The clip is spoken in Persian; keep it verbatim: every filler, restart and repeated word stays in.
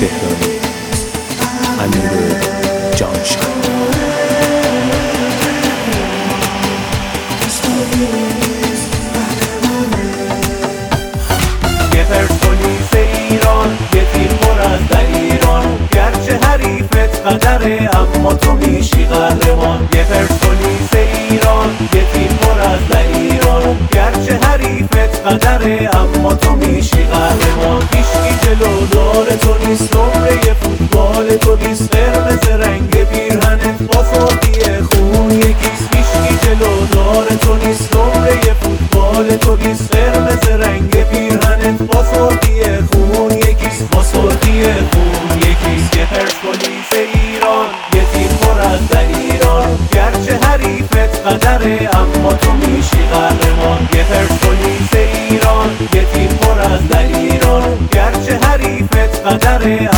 تهرانی، امیر جانشاه. یه پرسپولیس ایران، یه تیم پر از دلیران، گرچه حریفت قدره اما تو میشی قهرمان. یه پرسپولیس ایران، یه تیم پر از دلیران، گرچه حریفت قدره اما تو میشی قهرمان. هیچکی جلو دار تو نیست، نمره فوتبال تو نیست، قرمز رنگ پیرهنت با فوقی خون یکیست. هیچکی جلو دار تو نیست، نمره فوتبال تو نیست، قرمز رنگ پیرهنت با فوقی خون یکیست، با سرخی خون یکیست. یه پرسپولیس ایران، یه تیم پر از دلیران، گرچه حریفت قدره اما تو میشی قهرمان. یه پرسپولیس ایران، یه تیم پر از دلیران، گرچه حریفت قدره